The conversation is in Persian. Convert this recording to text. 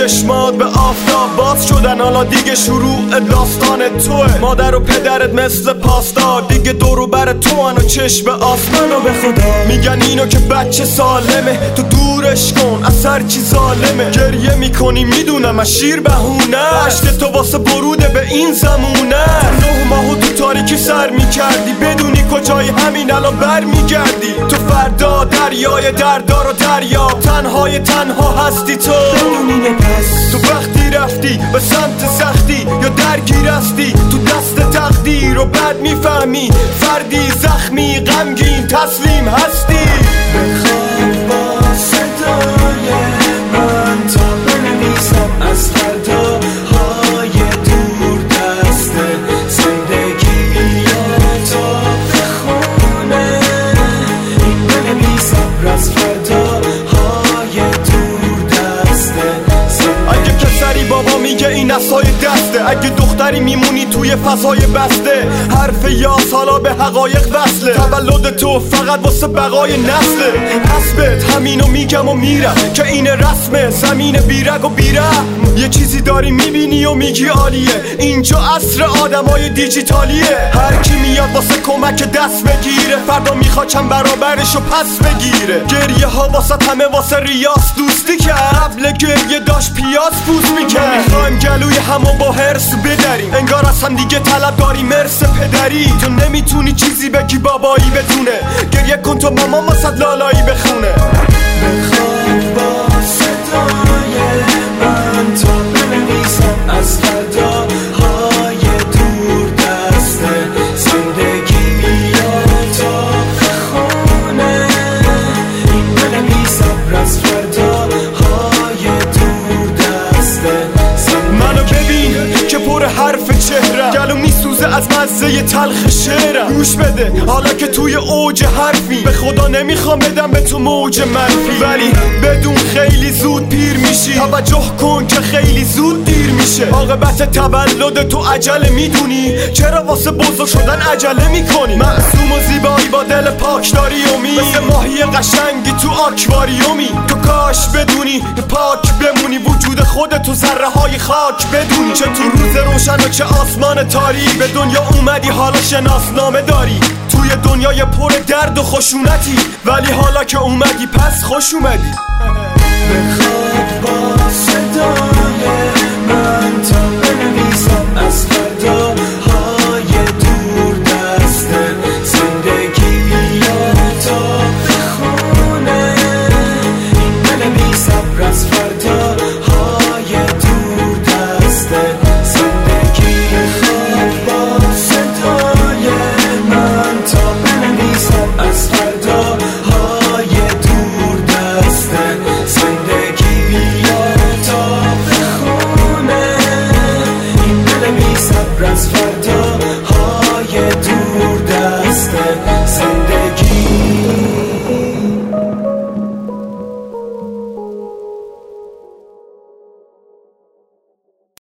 چشمات به آفتاب باز شدن، حالا دیگه شروع داستان توه. مادر و پدرت مثل پاسدار دیگه دورو بر تو و چشم آسمان. و به خدا میگن اینو که بچه سالمه، تو دورش کن از هر چی ظالمه. گریه میکنی میدونم از شیر بهونه، عشق تو واسه بروده به این زمونه. 9 ماهو تو تاریکی سر میکردی، بدونی کجای همین الان بر میگردی. تو فردا دریای دردار و دریا، تنهای تنها هستی تو. بدونی پس تو وقتی رفتی به سمت سختی یا درگیر هستی تو دست تقدیر، و بعد میفهمی فردی زخمی غمگین تسلیم هستی. بخواب با صدای من تا بنویسم از فرداهای دور دست زندگی یا تا بخونه، این بنویسم از فرداهای دور دست. اگه پسری بابا میگه این اسای دسته، اگه دختری میمونی توی فضای بسته. حرف یاس حالا به حقایق وصله، تولد تو فقط واسه بقای نسله. حسبت همینو میگم و میرم که این رسمه، زمین بیرگ و بیرم. یه چیزی داری میبینی و میگی عالیه، اینجا عصر آدمای دیجیتالیه. هر کی میاد واسه کمک دست بگیره، فردا میخواد چند برابرشو پس بگیره. گریه ها واسه همه واسه ریاس دوستی که قبل گریه داشت پیاز پوست میکرد. میخوایم گلوی همو با هرس بدریم، انگار از هم دیگه طلب داری مرس پدری. تو نمیتونی چیزی بگی بابایی بدونه، گریه کن تو مامان واسه لالایی بخونه. بخواب با صدای من تا بنویسم از فرداهای دور دست زندگی یا تا بخونه، این بنویسم از فرداهای دور دست. منو ببین که پر حرف چهرم، گلو میسوزه از مزه تلخ شعرم. گوش بده حالا که توی اوج حرفی، به خدا نمیخوام بدم به تو موج منفی، ولی بدون خیلی زود پیر میشی. توجه کن که خیلی زود دیر میشه. عاقبت تولد تو عجله میدونی، چرا واسه بزرگ شدن عجله میکنی؟ معصوم و زیبایی با دل پاک داری امید، مثل ماهی قشنگی تو آکواریومی. تو کاش بدونی پاک بمونی، وجود خودت تو ذره های خاک بدونی. چه تو روز روشن و چه آسمان تاریک، به دنیا اومدی حالا شناسنامه داری. توی دنیای پر درد و خشونتی، ولی حالا که اومدی پس خوش اومدی.